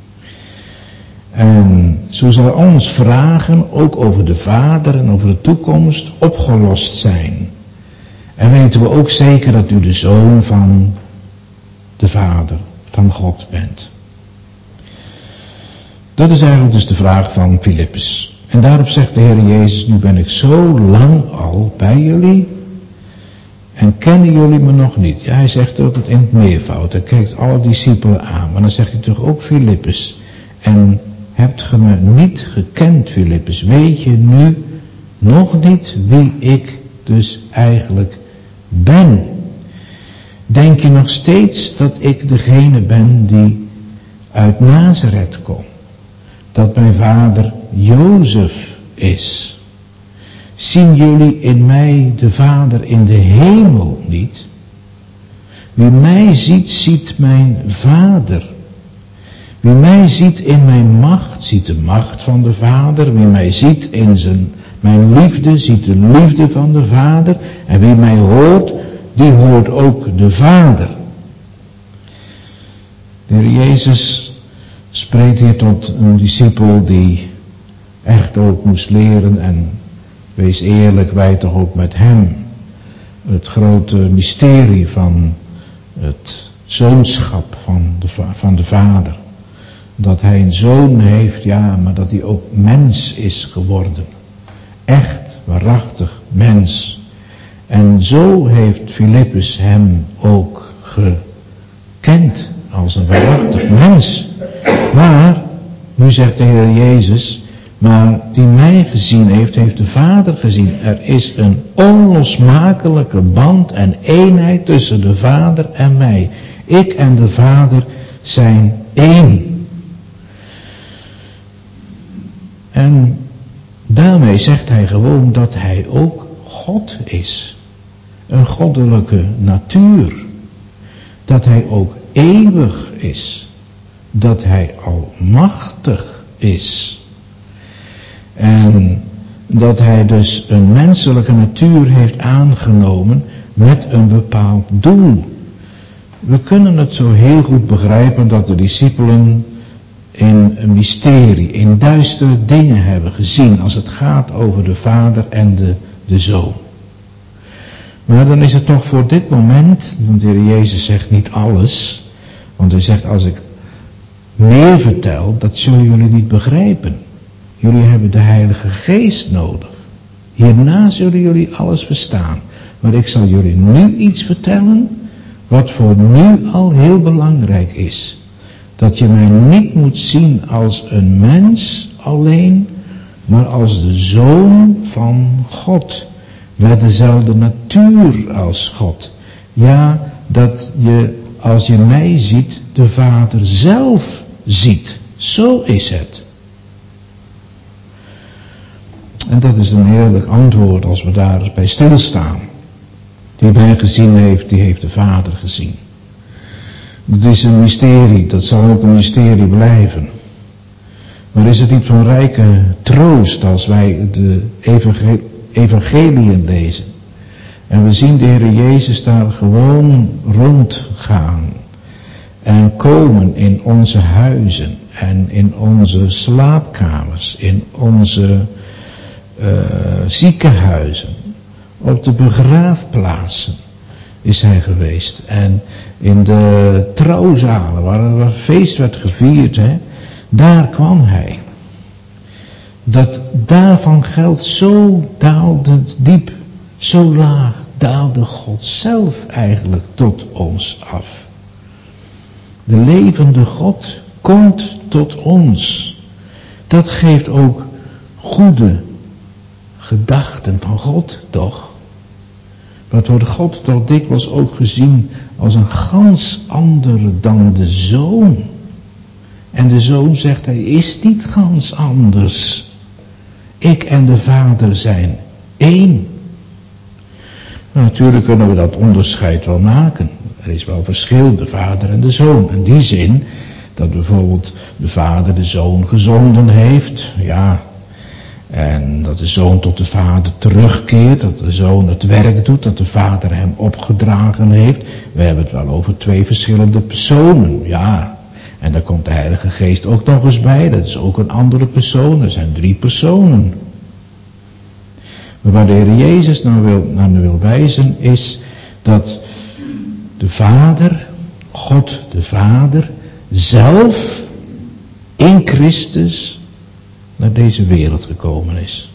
En zo zal ons vragen, ook over de Vader en over de toekomst, opgelost zijn. En weten we ook zeker dat u de Zoon van de Vader, van God bent. Dat is eigenlijk dus de vraag van Filippus. En daarop zegt de Heer Jezus, nu ben ik zo lang al bij jullie en kennen jullie me nog niet. Ja, hij zegt ook het in het meervoud. Hij kijkt alle discipelen aan. Maar dan zegt hij toch ook Filippus. En hebt ge me niet gekend, Filippus? Weet je nu nog niet wie ik dus eigenlijk ben? Denk je nog steeds dat ik degene ben die uit Nazareth komt? Dat mijn vader Jozef is? Zien jullie in mij de Vader in de hemel niet? Wie mij ziet, ziet mijn Vader. Wie mij ziet in mijn macht, ziet de macht van de Vader. Wie mij ziet in zijn, mijn liefde, ziet de liefde van de Vader. En wie mij hoort, die hoort ook de Vader. De Heer Jezus spreekt hier tot een discipel die echt ook moest leren. En wees eerlijk, wij toch ook met hem het grote mysterie van het zoonschap van de, van de Vader. Dat hij een zoon heeft, ja, maar dat hij ook mens is geworden. Echt, waarachtig mens. En zo heeft Filippus hem ook gekend als een waarachtig mens. Maar, nu zegt de Heer Jezus, maar die mij gezien heeft, heeft de Vader gezien. Er is een onlosmakelijke band en eenheid tussen de Vader en mij. Ik en de Vader zijn één. En daarmee zegt hij gewoon dat hij ook God is. Een goddelijke natuur. Dat hij ook eeuwig is. Dat hij almachtig is. En dat hij dus een menselijke natuur heeft aangenomen met een bepaald doel. We kunnen het zo heel goed begrijpen dat de discipelen in een mysterie, in duistere dingen hebben gezien als het gaat over de Vader en de, de Zoon. Maar dan is het toch voor dit moment, want de Heer Jezus zegt niet alles, want hij zegt als ik meer vertel, dat zullen jullie niet begrijpen. Jullie hebben de Heilige Geest nodig. Hierna zullen jullie alles verstaan. Maar ik zal jullie nu iets vertellen, wat voor nu al heel belangrijk is. Dat je mij niet moet zien als een mens alleen, maar als de Zoon van God. Met dezelfde natuur als God. Ja, dat je, als je mij ziet, de Vader zelf ziet. Zo is het. En dat is een heerlijk antwoord als we daar eens bij stilstaan. Die mij gezien heeft, die heeft de Vader gezien. Dat is een mysterie, dat zal ook een mysterie blijven. Maar is het niet van rijke troost als wij de evangel- evangeliën lezen. En we zien de Heer Jezus daar gewoon rondgaan. En komen in onze huizen en in onze slaapkamers, in onze uh, ziekenhuizen, op de begraafplaatsen is hij geweest. En in de trouwzalen waar er feest werd gevierd, hè, daar kwam hij. Dat daarvan geldt, zo daalde diep, zo laag daalde God zelf eigenlijk tot ons af. De levende God komt tot ons. Dat geeft ook goede gedachten van God, toch? Wat wordt God toch dikwijls ook gezien als een gans andere dan de Zoon. En de Zoon zegt, hij is niet gans anders. Ik en de Vader zijn één. Maar natuurlijk kunnen we dat onderscheid wel maken. Er is wel verschil, de Vader en de Zoon. In die zin dat bijvoorbeeld de Vader de Zoon gezonden heeft. Ja, en dat de Zoon tot de Vader terugkeert. Dat de Zoon het werk doet dat de Vader hem opgedragen heeft. We hebben het wel over twee verschillende personen. Ja, en daar komt de Heilige Geest ook nog eens bij. Dat is ook een andere persoon. Er zijn drie personen. Maar waar de Heer Jezus nou wil, naar wil wijzen is dat de Vader, God de Vader, zelf in Christus naar deze wereld gekomen is.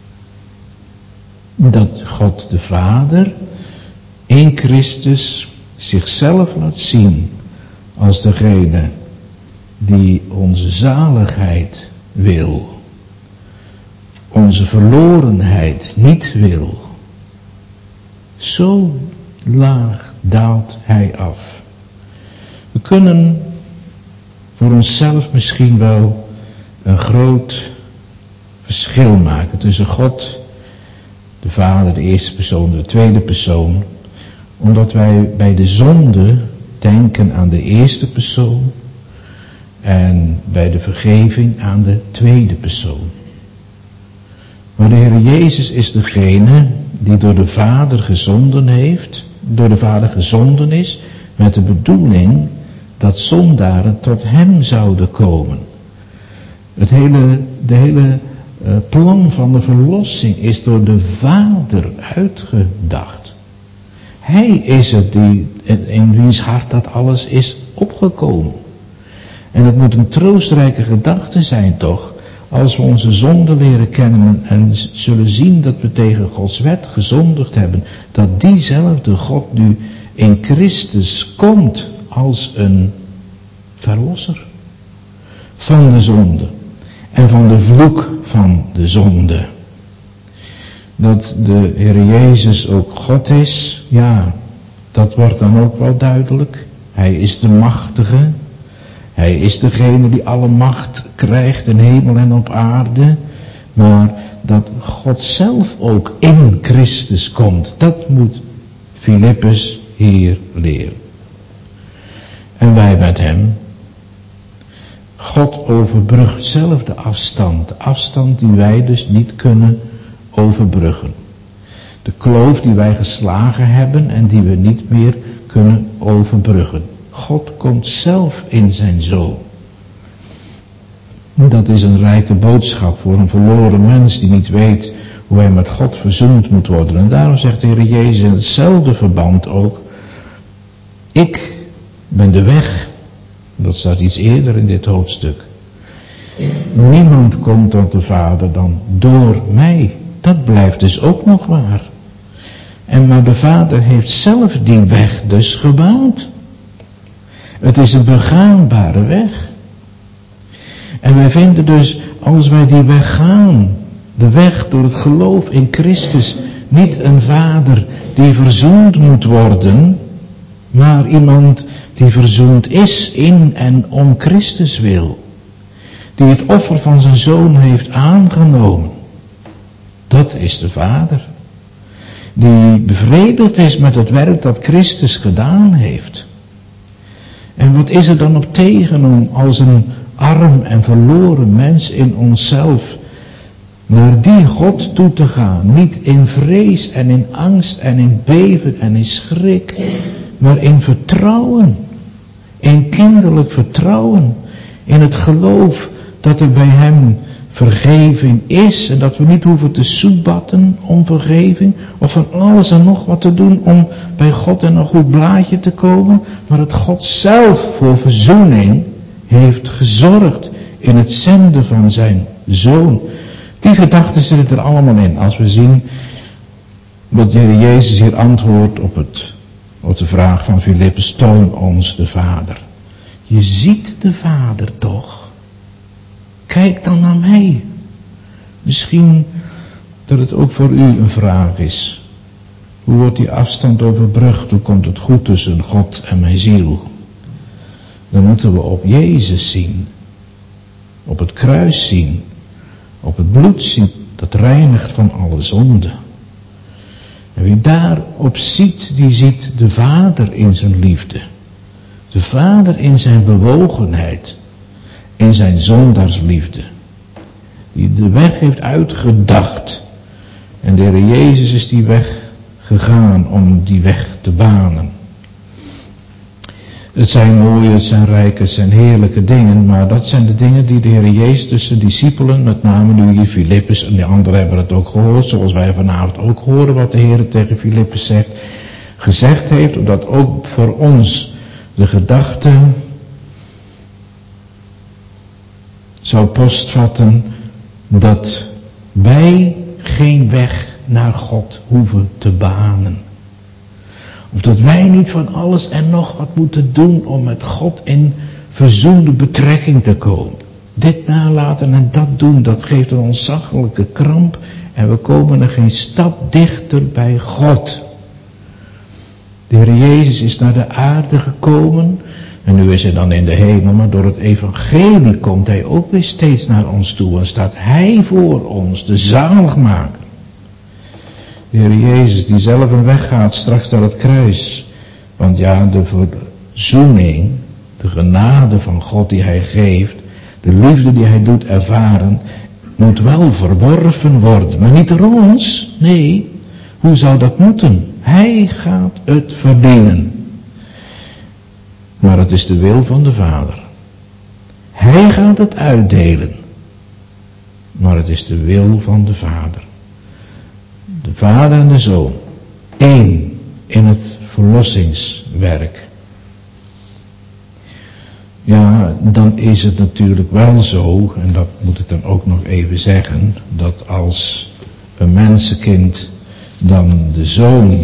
Dat God de Vader in Christus zichzelf laat zien als degene die onze zaligheid wil, onze verlorenheid niet wil. Zo laag daalt hij af. We kunnen voor onszelf misschien wel een groot verschil maken tussen God, de Vader, de eerste persoon, de tweede persoon, omdat wij bij de zonde denken aan de eerste persoon en bij de vergeving aan de tweede persoon. Maar de Heer Jezus is degene die door de Vader gezonden heeft, door de Vader gezonden is, met de bedoeling dat zondaren tot hem zouden komen. Het hele, de hele uh, plan van de verlossing is door de Vader uitgedacht. Hij is het die, in wiens hart dat alles is opgekomen. En het moet een troostrijke gedachte zijn toch, als we onze zonde leren kennen en zullen zien dat we tegen Gods wet gezondigd hebben, dat diezelfde God nu in Christus komt als een verlosser van de zonde en van de vloek van de zonde. Dat de Heer Jezus ook God is, ja, dat wordt dan ook wel duidelijk. Hij is de machtige. Hij is degene die alle macht krijgt in hemel en op aarde. Maar dat God zelf ook in Christus komt, dat moet Filippus hier leren. En wij met hem. God overbrugt zelf de afstand. De afstand die wij dus niet kunnen overbruggen. De kloof die wij geslagen hebben en die we niet meer kunnen overbruggen. God komt zelf in zijn Zoon. Dat is een rijke boodschap voor een verloren mens die niet weet hoe hij met God verzoend moet worden. En daarom zegt de Heer Jezus in hetzelfde verband ook: ik ben de weg. Dat staat iets eerder in dit hoofdstuk. Niemand komt tot de Vader dan door mij. Dat blijft dus ook nog waar. En maar de Vader heeft zelf die weg dus gebaand. Het is een begaanbare weg. En wij vinden dus, als wij die weg gaan, de weg door het geloof in Christus, niet een vader die verzoend moet worden, maar iemand die verzoend is in en om Christus wil. Die het offer van zijn Zoon heeft aangenomen. Dat is de Vader. Die bevredigd is met het werk dat Christus gedaan heeft. En wat is er dan op tegen om als een arm en verloren mens in onszelf naar die God toe te gaan. Niet in vrees en in angst en in beven en in schrik, maar in vertrouwen. In kinderlijk vertrouwen. In het geloof dat er bij hem vergeving is en dat we niet hoeven te soebatten om vergeving of van alles en nog wat te doen om bij God in een goed blaadje te komen, maar dat God zelf voor verzoening heeft gezorgd in het zenden van zijn Zoon. Die gedachten zitten er allemaal in als we zien dat de Heer Jezus hier antwoordt op, het, op de vraag van Filippus: toon ons de Vader. Je ziet de Vader toch? Kijk dan naar mij. Misschien dat het ook voor u een vraag is. Hoe wordt die afstand overbrugd? Hoe komt het goed tussen God en mijn ziel? Dan moeten we op Jezus zien. Op het kruis zien. Op het bloed zien. Dat reinigt van alle zonde. En wie daarop ziet, die ziet de Vader in zijn liefde. De Vader in zijn bewogenheid. In zijn zondaarsliefde. Die de weg heeft uitgedacht. En de Heer Jezus is die weg gegaan om die weg te banen. Het zijn mooie, het zijn rijke, het zijn heerlijke dingen. Maar dat zijn de dingen die de Heer Jezus tussen discipelen, met name nu hier Filippus en de anderen hebben het ook gehoord. Zoals wij vanavond ook horen wat de Heer tegen Filippus zegt. Gezegd heeft, omdat ook voor ons de gedachte zou postvatten dat wij geen weg naar God hoeven te banen. Of dat wij niet van alles en nog wat moeten doen om met God in verzoende betrekking te komen. Dit nalaten en dat doen, dat geeft een ontzaglijke kramp en we komen er geen stap dichter bij God. De Heer Jezus is naar de aarde gekomen en nu is hij dan in de hemel, maar door het evangelie komt hij ook weer steeds naar ons toe en staat hij voor ons, de zaligmaker. De Heer Jezus die zelf een weg gaat straks naar het kruis, want ja, de verzoening, de genade van God die hij geeft, de liefde die hij doet ervaren, moet wel verworven worden, maar niet door ons, nee, hoe zou dat moeten? Hij gaat het verdienen. Maar het is de wil van de Vader. Hij gaat het uitdelen. Maar het is de wil van de Vader. De Vader en de Zoon. Één in het verlossingswerk. Ja, dan is het natuurlijk wel zo, en dat moet ik dan ook nog even zeggen, dat als een mensenkind dan de Zoon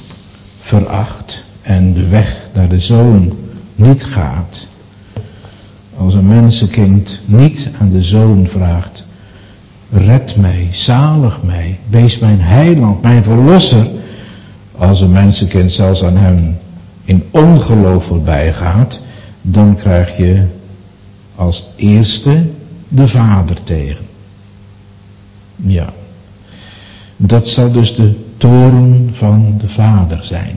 veracht en de weg naar de Zoon niet gaat, als een mensenkind niet aan de Zoon vraagt, red mij, zalig mij, wees mijn heiland, mijn verlosser, als een mensenkind zelfs aan hem in ongeloof voorbij gaat, dan krijg je als eerste de Vader tegen. Ja, dat zal dus de toorn van de Vader zijn.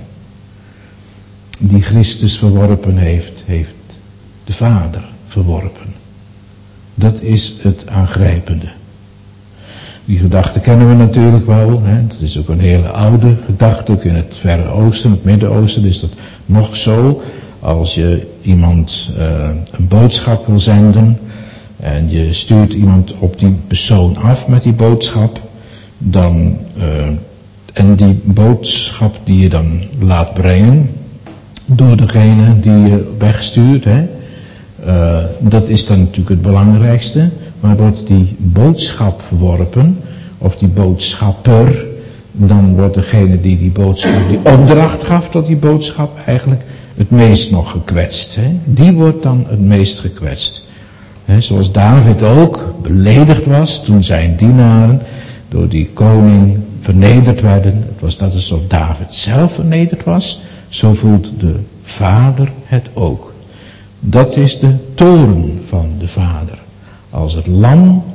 Die Christus verworpen heeft, heeft de Vader verworpen. Dat is het aangrijpende. Die gedachte kennen we natuurlijk wel. Hè? Dat is ook een hele oude gedachte. Ook in het Verre Oosten, het Midden-Oosten is dat nog zo. Als je iemand uh, een boodschap wil zenden en je stuurt iemand op die persoon af met die boodschap, dan uh, en die boodschap die je dan laat brengen door degene die je wegstuurt, hè, uh, dat is dan natuurlijk het belangrijkste. Maar wordt die boodschap verworpen, of die boodschapper, dan wordt degene die die boodschap, die opdracht gaf tot die boodschap, eigenlijk het meest nog gekwetst. Hè? Die wordt dan het meest gekwetst. Hè, zoals David ook beledigd was toen zijn dienaren door die koning vernederd werden. Het was dat alsof David zelf vernederd was. Zo voelt de Vader het ook. Dat is de toorn van de Vader. Als het lam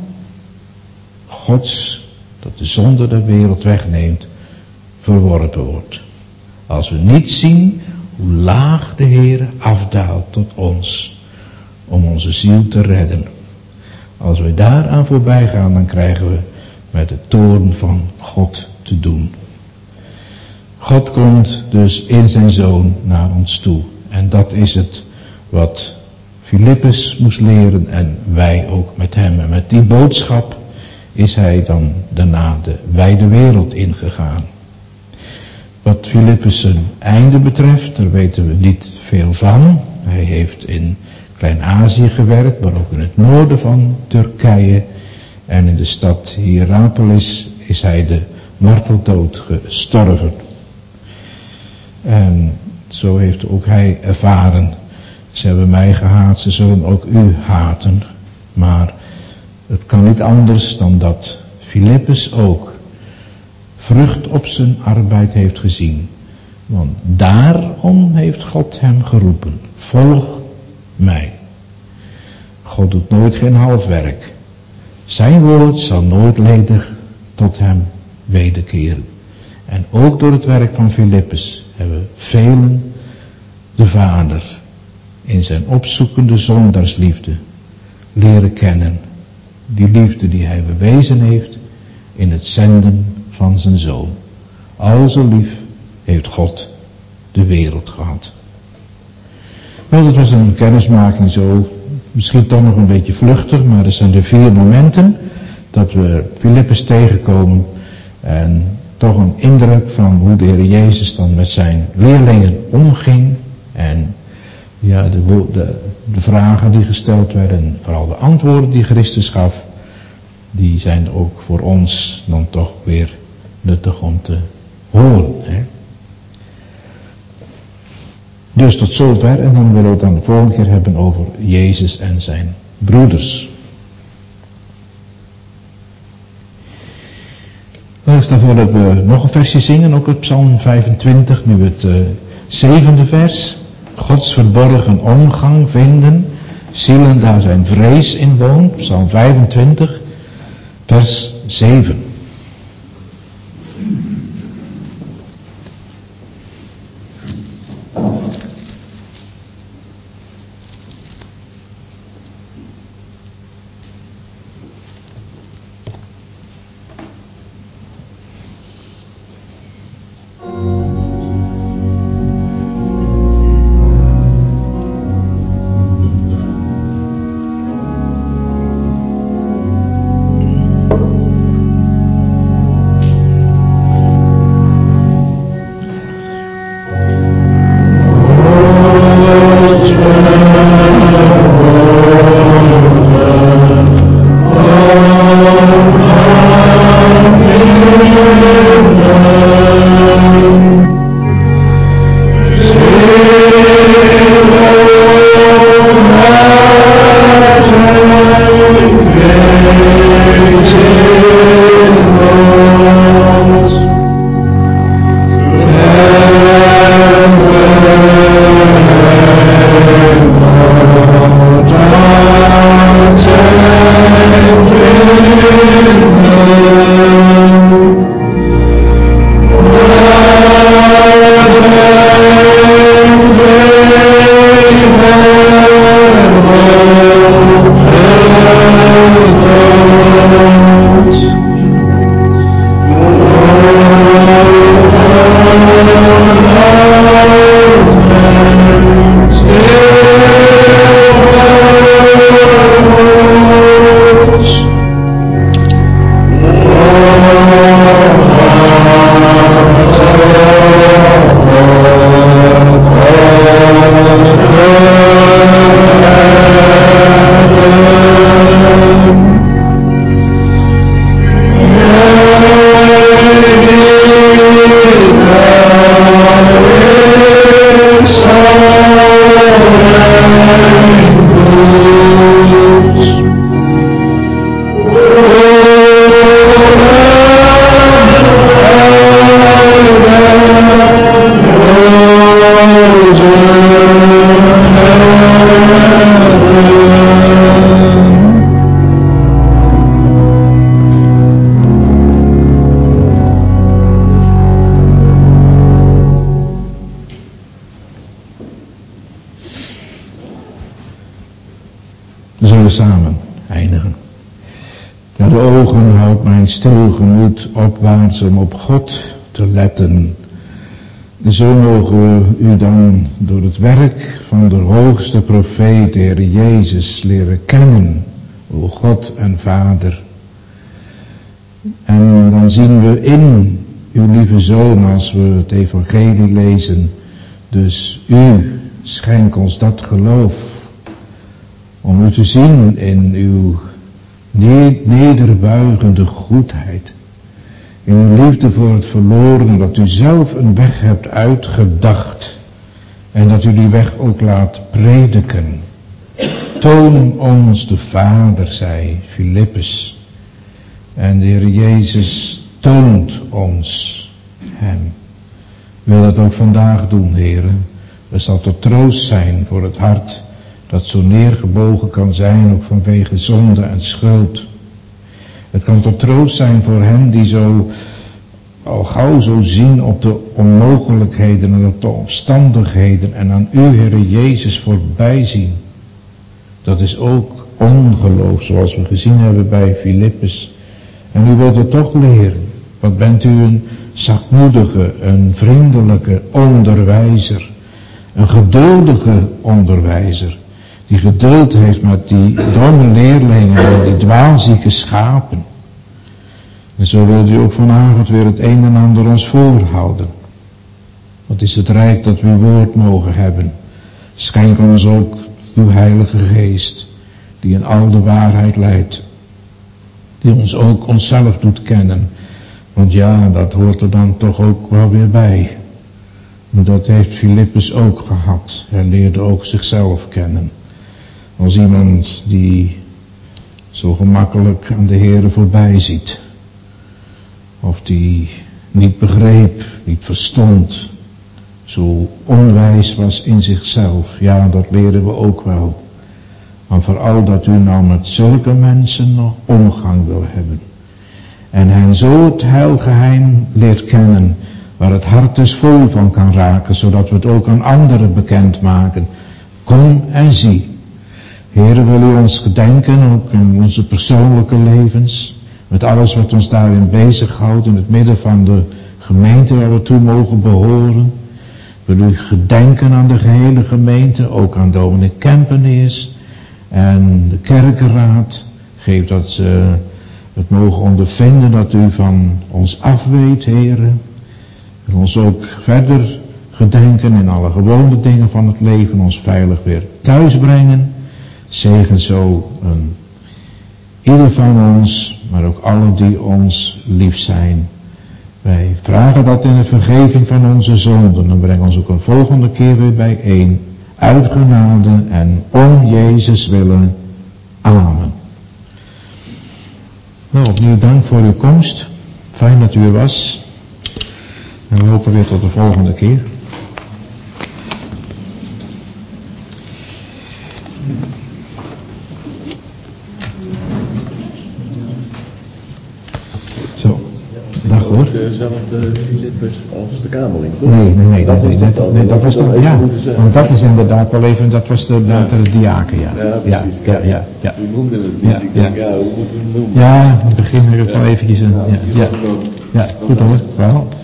Gods, dat de zonde der wereld wegneemt, verworpen wordt. Als we niet zien hoe laag de Heer afdaalt tot ons, om onze ziel te redden. Als we daaraan voorbij gaan, dan krijgen we met de toorn van God te doen. God komt dus in zijn Zoon naar ons toe. En dat is het wat Filippus moest leren en wij ook met hem. En met die boodschap is hij dan daarna de wijde wereld ingegaan. Wat Filippus zijn einde betreft, daar weten we niet veel van. Hij heeft in Klein-Azië gewerkt, maar ook in het noorden van Turkije. En in de stad Hierapolis is hij de marteldood gestorven. En zo heeft ook hij ervaren, ze hebben mij gehaat, ze zullen ook u haten. Maar het kan niet anders dan dat Filippus ook vrucht op zijn arbeid heeft gezien. Want daarom heeft God hem geroepen. Volg mij. God doet nooit geen halfwerk. Zijn woord zal nooit ledig tot hem wederkeren. En ook door het werk van Filippus hebben velen de Vader in zijn opzoekende zondaarsliefde leren kennen. Die liefde die hij bewezen heeft in het zenden van zijn Zoon. Al zo lief heeft God de wereld gehad. Wel, dat was een kennismaking zo, misschien toch nog een beetje vluchtig, maar er zijn de vier momenten dat we Filippus tegenkomen en toch een indruk van hoe de Heer Jezus dan met zijn leerlingen omging. En ja, de, de, de vragen die gesteld werden, vooral de antwoorden die Christus gaf, die zijn ook voor ons dan toch weer nuttig om te horen. Hè? Dus tot zover, en dan willen we het dan de volgende keer hebben over Jezus en zijn broeders. Dan is daarvoor dat we nog een versje zingen, ook uit Psalm vijfentwintig, nu het uh, zevende vers. Gods verborgen omgang vinden, zielen daar zijn vrees in woont, Psalm vijfentwintig, vers zeven. Samen eindigen. Met de ogen houdt mijn stil gemoed opwaarts om op God te letten. Zo mogen we u dan door het werk van de hoogste profeet, de Heer Jezus, leren kennen, o God en Vader. En dan zien we in uw lieve Zoon, als we het evangelie lezen, dus u schenk ons dat geloof, om u te zien in uw nederbuigende goedheid. In uw liefde voor het verloren, dat u zelf een weg hebt uitgedacht. En dat u die weg ook laat prediken. Toon ons de Vader, zei Filippus. En de Heer Jezus toont ons hem. Wil dat ook vandaag doen, heren. Het zal tot troost zijn voor het hart dat zo neergebogen kan zijn, ook vanwege zonde en schuld. Het kan tot troost zijn voor hen die zo al gauw zo zien op de onmogelijkheden en op de omstandigheden en aan u, Heere Jezus, voorbij zien. Dat is ook ongeloof, zoals we gezien hebben bij Filippus. En u wilt het toch leren. Wat bent u een zachtmoedige, een vriendelijke onderwijzer. Een geduldige onderwijzer. Die geduld heeft met die domme leerlingen en die dwaalzieke schapen. En zo wilt u ook vanavond weer het een en ander ons voorhouden. Wat is het rijk dat we uw woord mogen hebben. Schenk ons ook uw Heilige Geest, die in al de waarheid leidt. Die ons ook onszelf doet kennen. Want ja, dat hoort er dan toch ook wel weer bij. En dat heeft Filippus ook gehad. Hij leerde ook zichzelf kennen. Als iemand die zo gemakkelijk aan de Heere voorbij ziet. Of die niet begreep, niet verstond. Zo onwijs was in zichzelf. Ja, dat leren we ook wel. Maar vooral dat u nou met zulke mensen nog omgang wil hebben. En hen zo het heilgeheim leert kennen. Waar het hart dus vol van kan raken. Zodat we het ook aan anderen bekendmaken. Kom en zie. Heere, wil u ons gedenken, ook in onze persoonlijke levens. Met alles wat ons daarin bezighoudt. In het midden van de gemeente waar we toe mogen behoren. Wil u gedenken aan de gehele gemeente. Ook aan dominee Kempeneers. En de kerkenraad. Geef dat ze het mogen ondervinden dat u van ons afweet, Heere. Wil ons ook verder gedenken in alle gewone dingen van het leven. Ons veilig weer thuis brengen. Zegen zo een ieder van ons, maar ook allen die ons lief zijn. Wij vragen dat in de vergeving van onze zonden. En breng ons ook een volgende keer weer bijeen. Uit genade en om Jezus willen. Amen. Nou, opnieuw dank voor uw komst. Fijn dat u er was. En we hopen weer tot de volgende keer. Zo, dag hoor. Dezelfde Filippus als de Kamerling, toch? Nee, nee, nee, dat, nee, dat, nee, dat was dan, ja, want dat is inderdaad wel even, dat was de, ja. de diaken, ja. Ja, precies. Ja, ja, ja. U noemde het niet, Ja, ik denk, ja. ja, hoe moeten we het noemen? Ja, in het begin heb ik het wel eventjes, een, ja, ja, ja, goed hoor, wel.